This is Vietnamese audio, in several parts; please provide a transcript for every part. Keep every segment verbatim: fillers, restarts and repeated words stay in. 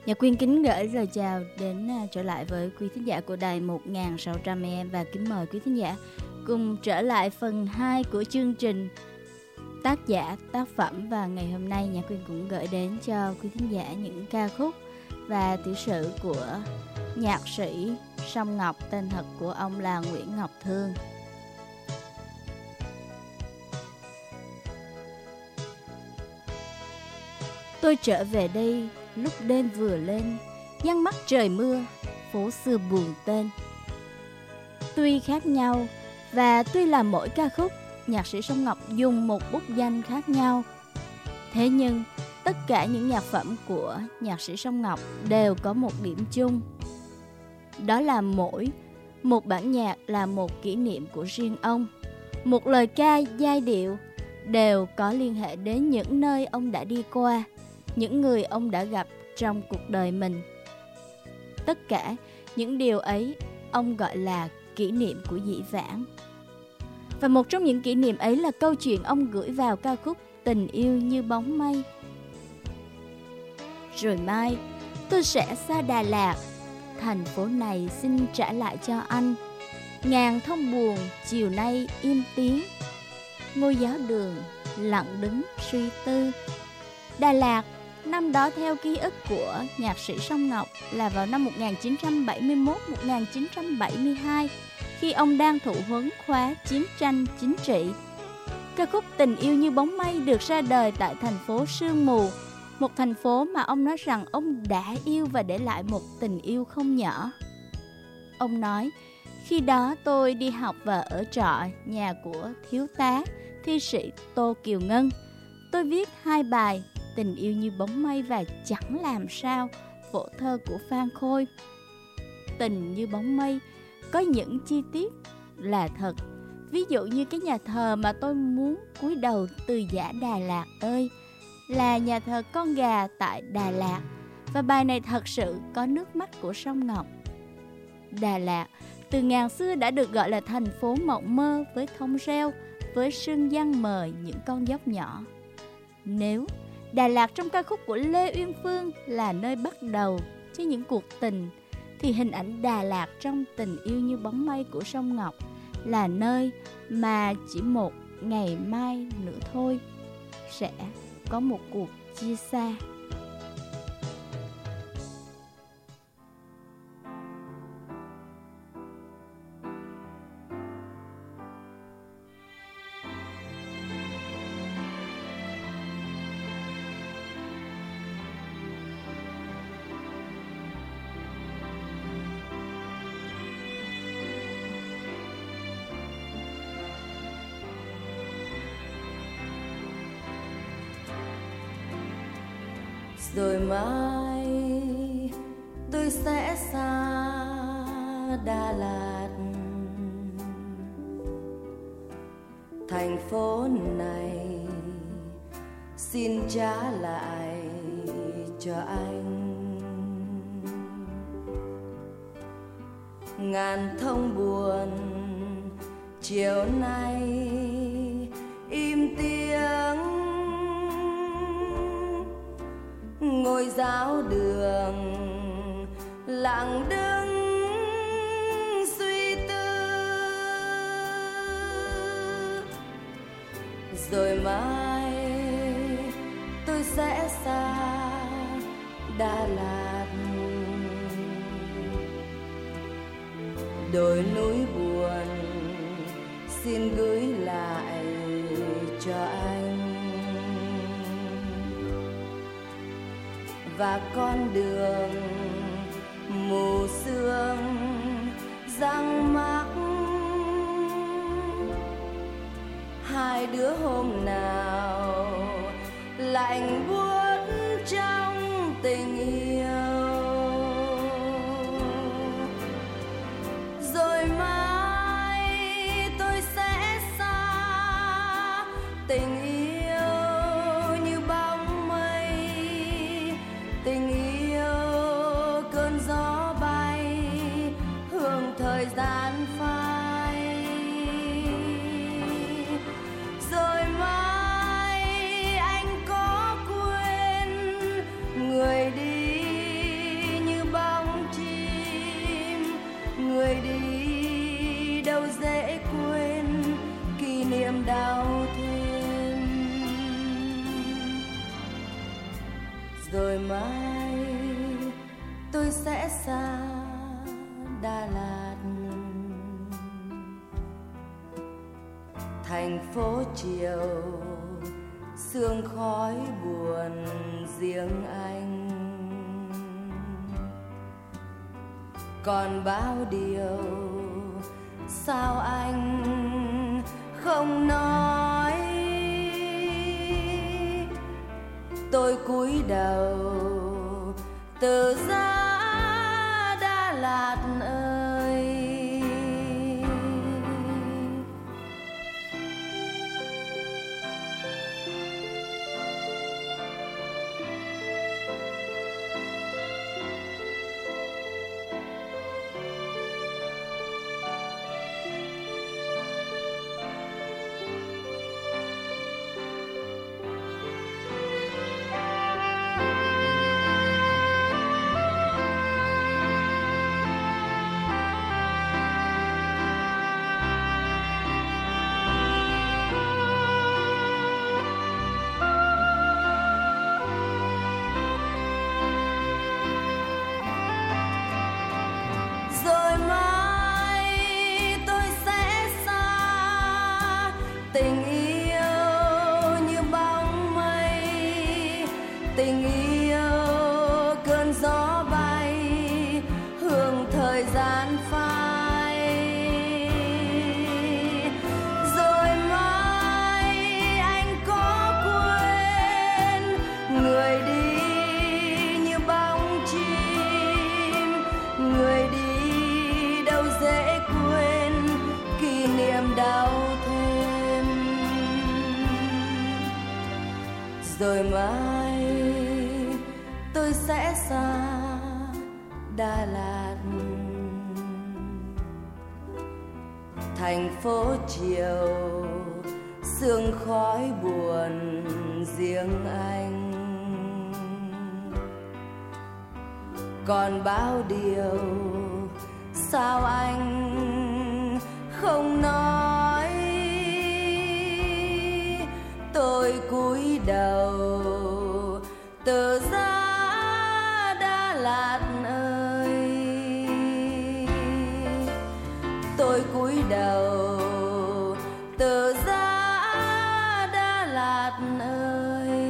Nhật Quyên kính gửi lời chào đến uh, trở lại với quý thính giả của đài một nghìn sáu trăm A M và kính mời quý thính giả cùng trở lại phần hai của chương trình tác giả tác phẩm. Và ngày hôm nay Nhật Quyên cũng gửi đến cho quý thính giả những ca khúc và tiểu sử của nhạc sĩ Song Ngọc, tên thật của ông là Nguyễn Ngọc Thương. Tôi trở về đây lúc đêm vừa lên, giăng mắt trời mưa, phố xưa buồn tên. Tuy khác nhau và tuy là mỗi ca khúc, nhạc sĩ Song Ngọc dùng một bút danh khác nhau, thế nhưng tất cả những nhạc phẩm của nhạc sĩ Song Ngọc đều có một điểm chung. Đó là mỗi một bản nhạc là một kỷ niệm của riêng ông. Một lời ca, giai điệu đều có liên hệ đến những nơi ông đã đi qua, những người ông đã gặp trong cuộc đời mình. Tất cả những điều ấy ông gọi là kỷ niệm của dĩ vãng. Và một trong những kỷ niệm ấy là câu chuyện ông gửi vào ca khúc Tình yêu như bóng mây. Rồi mai tôi sẽ xa Đà Lạt, thành phố này xin trả lại cho anh. Ngàn thông buồn chiều nay im tiếng, ngôi giáo đường lặng đứng suy tư. Đà Lạt năm đó theo ký ức của nhạc sĩ Song Ngọc là vào năm một nghìn chín trăm bảy mươi mốt đến một nghìn chín trăm bảy mươi hai, khi ông đang thụ huấn khóa chiến tranh chính trị. Ca khúc Tình yêu như bóng mây được ra đời tại thành phố Sương Mù, một thành phố mà ông nói rằng ông đã yêu và để lại một tình yêu không nhỏ. Ông nói, khi đó tôi đi học và ở trọ nhà của thiếu tá, thi sĩ Tô Kiều Ngân. Tôi viết hai bài Tình yêu như bóng mây và Chẳng làm sao, phổ thơ của Phan Khôi. Tình như bóng mây có những chi tiết là thật. Ví dụ như cái nhà thờ mà tôi muốn cúi đầu từ giã Đà Lạt ơi, là nhà thờ Con Gà tại Đà Lạt. Và bài này thật sự có nước mắt của Song Ngọc. Đà Lạt từ ngàn xưa đã được gọi là thành phố mộng mơ, với thông reo, với sương giăng mờ những con dốc nhỏ. Nếu Đà Lạt trong ca khúc của Lê Uyên Phương là nơi bắt đầu cho những cuộc tình, thì hình ảnh Đà Lạt trong Tình yêu như bóng mây của Song Ngọc là nơi mà chỉ một ngày mai nữa thôi sẽ có một cuộc chia xa. Rồi mai tôi sẽ xa Đà Lạt, thành phố này xin trả lại cho anh. Ngàn thông buồn chiều nay im tiếng, ngôi giáo đường lặng đứng suy tư. Rồi mai tôi sẽ xa Đà Lạt, đồi núi buồn xin gửi lại cho anh. Và con đường mù sương răng mắc, hai đứa hôm nào lạnh buốt trong tình yêu. Rồi mai tôi sẽ xa tình yêu như bóng mây, tình yêu cơn gió bay, hương thời gian phai. Rồi mai anh có quên người đi rồi mai tôi sẽ xa Đà Lạt, thành phố chiều sương khói buồn riêng anh. Còn bao điều sao anh không nói, tôi cúi đầu từ giá Đà Lạt ơi. Rồi mai tôi sẽ xa Đà Lạt, thành phố chiều sương khói buồn riêng anh. Còn bao điều sao anh không nói, tôi cúi đầu từ giá Đà Lạt ơi. Tôi cúi đầu từ giá Đà Lạt ơi.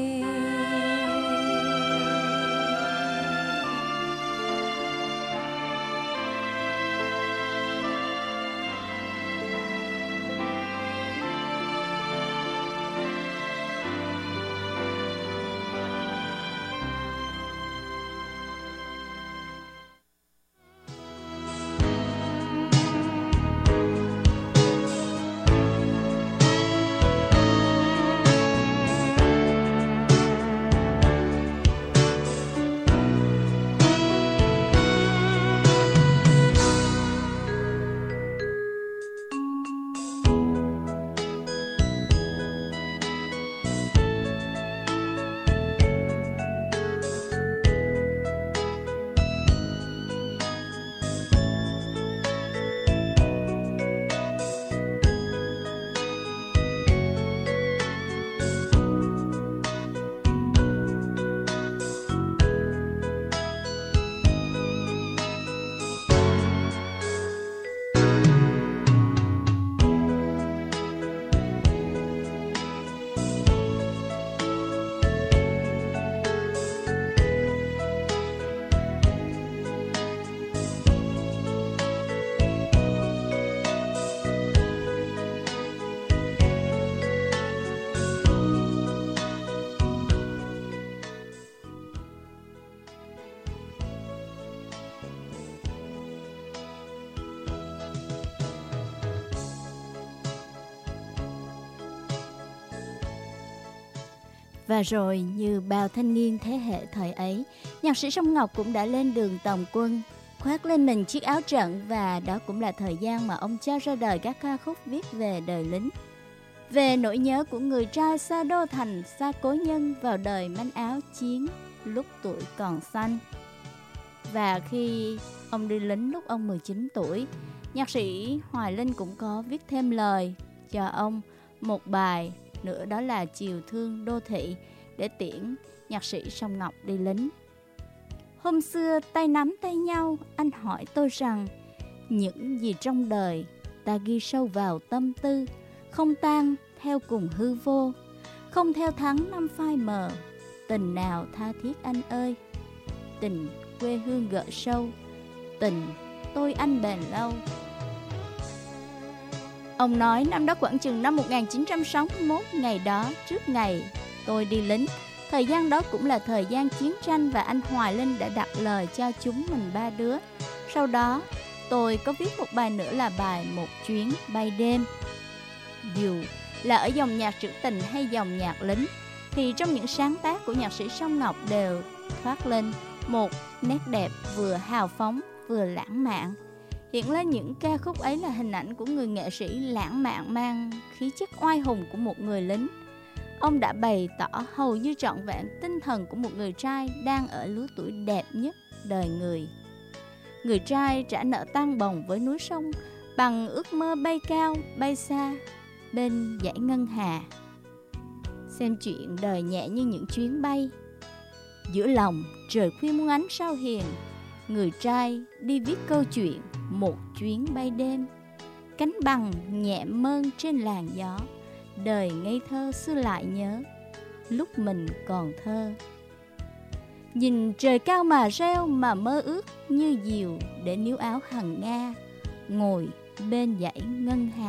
Và rồi như bao thanh niên thế hệ thời ấy, nhạc sĩ Song Ngọc cũng đã lên đường tòng quân, khoác lên mình chiếc áo trận, và đó cũng là thời gian mà ông cho ra đời các ca khúc viết về đời lính, về nỗi nhớ của người trai xa đô thành, xa cố nhân vào đời manh áo chiến lúc tuổi còn xanh. Và khi ông đi lính lúc ông mười chín tuổi, nhạc sĩ Hoài Linh cũng có viết thêm lời cho ông một bài nữa, đó là Chiều Thương Đô Thị, để tiễn nhạc sĩ Song Ngọc đi lính. Hôm xưa tay nắm tay nhau, anh hỏi tôi rằng những gì trong đời ta ghi sâu vào tâm tư, không tan theo cùng hư vô, không theo tháng năm phai mờ. Tình nào tha thiết anh ơi, tình quê hương gợi sâu, tình tôi anh bền lâu. Ông nói năm đó khoảng chừng năm một nghìn chín trăm sáu mươi mốt, ngày đó trước ngày tôi đi lính. Thời gian đó cũng là thời gian chiến tranh và anh Hoài Linh đã đặt lời cho chúng mình ba đứa. Sau đó tôi có viết một bài nữa là bài Một Chuyến Bay Đêm. Dù là ở dòng nhạc trữ tình hay dòng nhạc lính, thì trong những sáng tác của nhạc sĩ Song Ngọc đều thoát lên một nét đẹp vừa hào phóng vừa lãng mạn. Hiện lên những ca khúc ấy là hình ảnh của người nghệ sĩ lãng mạn mang khí chất oai hùng của một người lính. Ông đã bày tỏ hầu như trọn vẹn tinh thần của một người trai đang ở lứa tuổi đẹp nhất đời người. Người trai trả nợ tang bồng với núi sông bằng ước mơ bay cao, bay xa bên dãy ngân hà. Xem chuyện đời nhẹ như những chuyến bay. Giữa lòng trời khuya muôn ánh sao hiền, người trai đi viết câu chuyện một chuyến bay đêm. Cánh bằng nhẹ mơn trên làn gió, đời ngây thơ xưa lại nhớ lúc mình còn thơ. Nhìn trời cao mà reo mà mơ ước như diều để níu áo hằng nga, ngồi bên dãy ngân hà.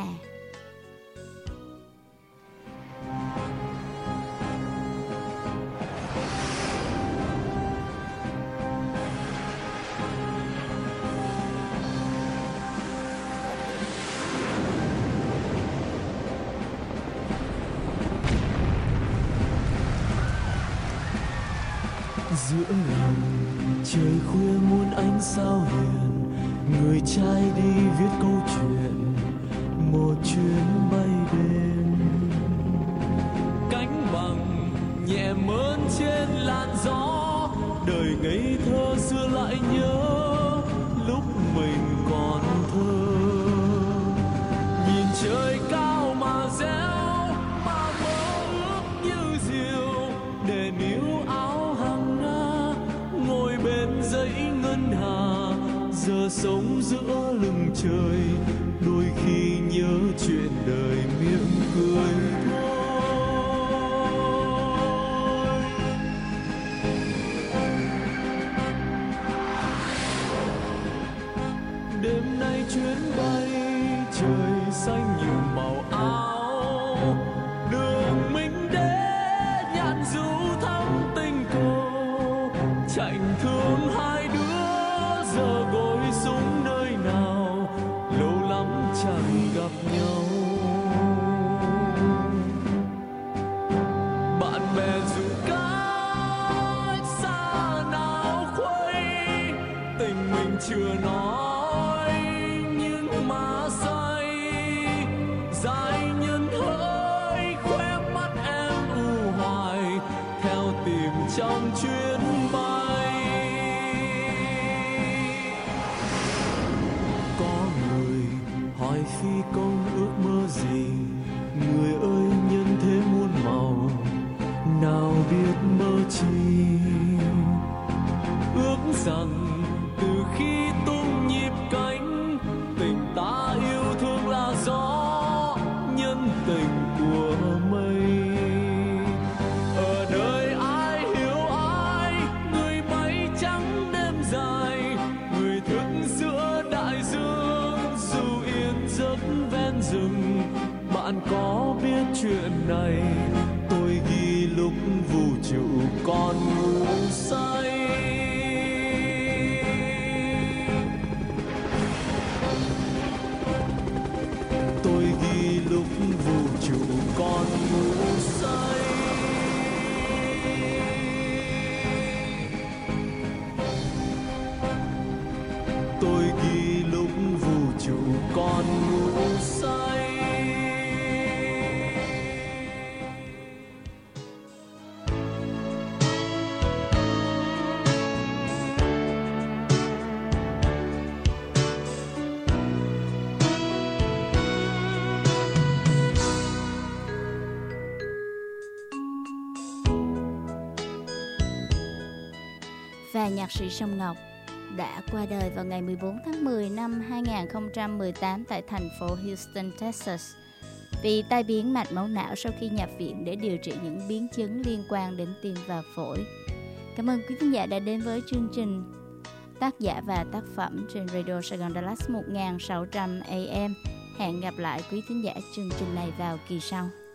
Giữa lòng trời khuya muôn ánh sao hiền, người trai đi viết câu chuyện một chuyến bay đêm. Cánh bằng nhẹ mơn trên làn gió, đời ngây thơ xưa lại nhớ lúc mình còn thơ. Nhìn trời cao mà réo mà mơ ước như diều để níu áo hàng nga, ngồi bên dãy ngân hà. Giờ sống giữa lưng trời, đôi khi nhớ chuyện đời miệng cười thôi. Đêm nay chuyến bay trời xanh nhiều màu áo, đường mình đến nhạn du thắm tình cầu. Chạnh thương hai đứa giờ gối xuống nơi nào, lâu lắm chẳng gặp nhau. Bạn bè dù cách xa nào khuây, tình mình chưa nói nhưng mà say. Dài nhân hỡi khóe mắt em u hoài, theo tìm trong chuyến bay. Có người hỏi phi công ước mơ gì, người ơi nhân thế muôn màu, nào biết mơ chi. Ước rằng từ khi tung nhịp cánh, tình ta yêu thương là gió, nhân tình của mây. Ở đời ai hiểu ai, người bay trắng đêm dài, người thức giữa đại dương dù yên giấc ven rừng. Bạn có biết chuyện này, tôi ghi lúc vũ trụ còn ngủ say. Tôi ghi lúc vũ trụ còn ngủ say. Tôi ghi lúc vũ trụ còn ngủ say. và nhạc sĩ Song Ngọc đã qua đời vào ngày mười bốn tháng mười năm hai nghìn không trăm mười tám tại thành phố Houston, Texas vì tai biến mạch máu não sau khi nhập viện để điều trị những biến chứng liên quan đến tim và phổi. Cảm ơn quý khán giả đã đến với chương trình Tác giả và tác phẩm trên Radio Sài Gòn Dallas một nghìn sáu trăm A M. Hẹn gặp lại quý khán giả chương trình này vào kỳ sau.